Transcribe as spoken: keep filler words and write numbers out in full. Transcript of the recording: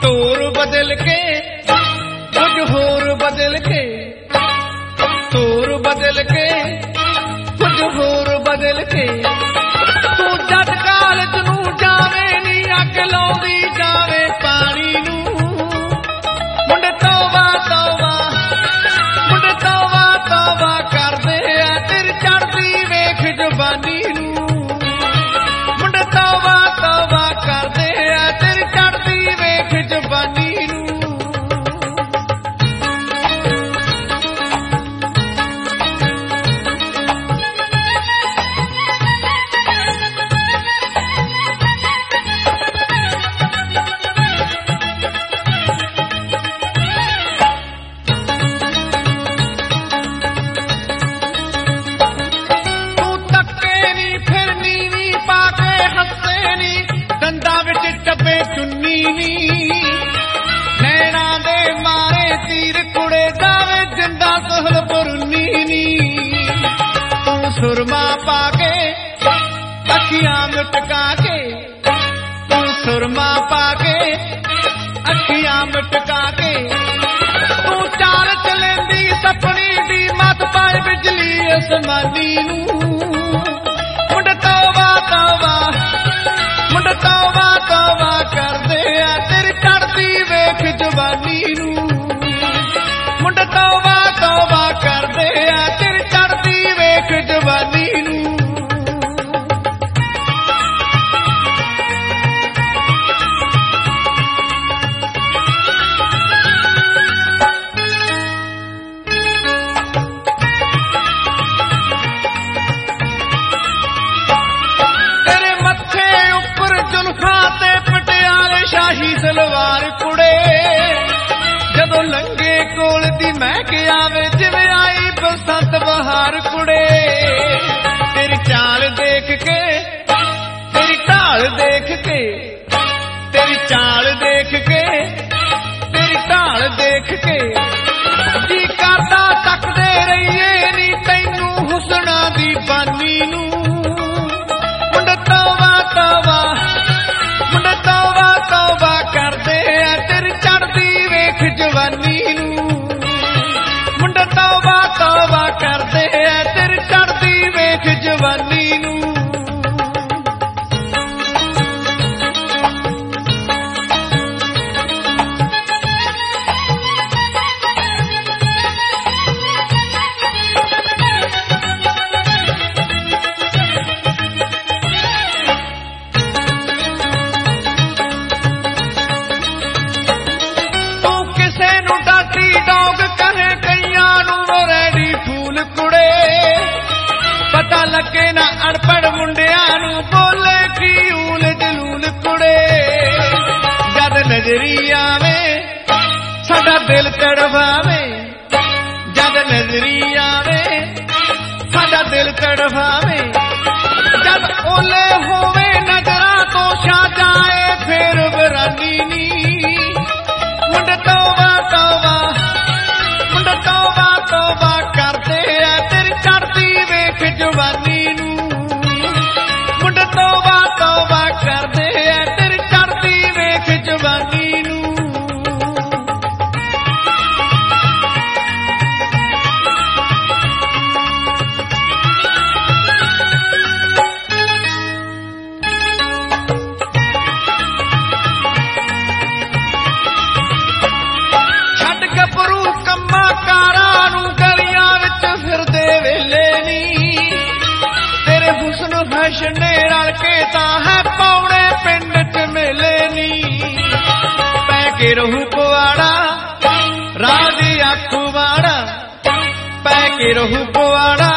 ਤੋਰ ਬਦਲ ਕੇ ਕੁਝ ਹੋਰ ਬਦਲ ਕੇ ਤੋਰ ਬਦਲ ਕੇ ਕੁਝ ਹੋਰ ਬਦਲ ਕੇ ਤੂੰ ਜਦ ਕਾਲਜ ਨੂੰ ਜਾਵੇਂ ਨੀ ਅੱਗ ਲਾਉਂਦੀ ਜਾਵੇ ਪਾਣੀ ਨੂੰ ਮੁੰਡੇ ਤੌਬਾ ਤੌਬਾ ਮੁੰਡੇ ਤੌਬਾ ਤੌਬਾ ਕਰਦੇ ਆ ਤੇਰੀ ਚੜ੍ਹਦੀ ਵੇਖ ਜਵਾਨੀ ਨੂੰ ਮੁੰਡੇ ਤੌਬਾ ਤੌਬਾ ਕਰਦੇ ਆ ਤੇਰੀ ਚੜ੍ਹਦੀ ਵੇਖ ਜਵਾਨੀ ਨੂੰ ਚੁੰਨੀ ਨੀ ਨੈਣਾ ਦੇ ਮਾਰੇ ਤੀਰ ਕੁੜੇ ਦਾਵੇ ਜਿੰਦਾ ਸਹਲ ਬਰੁੰਨੀ ਨੀ ਤੂੰ ਸੁਰਮਾ ਪਾ ਕੇ ਅੱਖੀਆਂ ਮਟਕਾ ਕੇ ਤੂੰ ਸੁਰਮਾ ਪਾ ਕੇ ਅੱਖੀਆਂ ਮਟਕਾ ਕੇ ਤੂੰ ਚਾਲ ਚਲੇਂਦੀ ਸਪਣੀ ਦੀ ਮਤ ਪਾਏ ਬਿਜਲੀ ਅਸਮਾਨੀ ਨੂੰ ਮੁੰਡੇ ਤੌਬਾ ਤੌਬਾ ਮੁੰਡੇ ਤੌਬਾ ਤੌਬਾ ਕਰਦੇ ਆ ਤੇਰੀ ਚੜ੍ਹਦੀ ਵੇਖ ਜਵਾਨੀ ਨੂੰ ਮੁੰਡੇ ਤੌਬਾ ਤੌਬਾ ਕਰਦੇ ਆ ਤੇਰੀ ਚੜ੍ਹਦੀ ਵੇਖ ਜਵਾਨੀ ਨੂੰ ਸ਼ਾਹੀ ਸਲਵਾਰ ਕੁੜੇ ਜਦੋਂ ਲੰਗੇ ਕੋਲ ਦੀ ਮਹਿਕ ਆਵੇ ਜਿਵੇਂ ਆਈ ਬਸੰਤ ਬਹਾਰ ਕੁੜੇ ਤੇਰੀ ਚਾਲ ਦੇਖ ਕੇ ਤੇਰੀ ਢਾਲ ਦੇਖ ਕੇ ਤੇਰੀ ਚਾਲ ਦੇਖ ਕੇ ਤੇਰੀ ਢਾਲ ਦੇਖ ਕੇ ਜੀ ਕਰਦਾ ਤੱਕਦੇ ਰਹੀਏ ਨੀ ਤੈਨੂੰ ਹੁਸਨਾ ਦੀ ਬਾਨੀ ਨੂੰ ਮੁੰਡੇ ਤੌਬਾ ਤੌਬਾ ਮੁੰਡੇ ਤੌਬਾ ਤੌਬਾ ਕਰਦੇ ਆ ਤੇਰੀ ਚੜ੍ਹਦੀ ਵੇਖ ਜਵਾਨੀ ਨੂੰ ਮੁੰਡੇ ਤੌਬਾ ਤੌਬਾ ਕਰਦੇ ਆ ਤੇਰੀ ਚੜ੍ਹਦੀ ਵੇਖ ਜਵਾਨੀ ਨੂੰ ਪਤਾ ਲੱਗੇ ਨਾ ਅਨਪੜ੍ਹ ਮੁੰਡਿਆਂ ਨੂੰ ਬੋਲੇ ਕੀ ਊਲ ਜਲੂਲ ਕੁੜੇ ਜਦ ਨਜ਼ਰੀ ਆਵੇ ਸਾਡਾ ਦਿਲ ਤੜਫਾਵੇ ਜਦ ਨਜ਼ਰੀ ਆਵੇ ਸਾਡਾ ਦਿਲ ਤੜਫਾਵੇ ਜਦ ਓਲੇ ਹੋਵੇ ਨਜ਼ਰਾਂ ਤੋਂ ਛਾ ਜਾਏ ਫੇਰ ਬਰਾਨੀ ਨੀ ਮੁੰਡੇ ਤੌਬਾ ਤੌਬਾ ਮੁੰਡੇ ਤੌਬਾ ਤੌਬਾ ਕਰਦੇ ਆ ਤੇਰੀ ਚੜ੍ਹਦੀ ਵੇਖ ਜਵਾਨੀ ਨੂੰ ਮੁੰਡੇ ਤੌਬਾ ਤੌਬਾ ਕਰਦੇ ਆ ਤੇਰੀ ਚੜ੍ਹਦੀ ਵੇਖ ਜਵਾਨੀ ਨੂੰ ਛੱਡ ਗੱਭਰੂ ਕੰਮਾਂ ਕਾਰਾਂ ਨੂੰ ਗਲੀਆਂ ਵਿੱਚ ਫਿਰਦੇ ਵੇਲੇ ਨੀ ਤੇਰੇ ਹੁਸਨ ਹਸ਼ਨੇ ਰਲ ਕੇ ਤਾਂ ਹੈ ਪੌਣੇ ਪਿੰਡ ਚ ਮੇਲੇ ਨੀ ਪੈ ਕੇ ਰਹੂ ਪਵਾੜਾ ਰਾਜ ਆਖੂ ਵਾੜਾ ਪੈ ਕੇ ਰਹੂ ਪਵਾੜਾ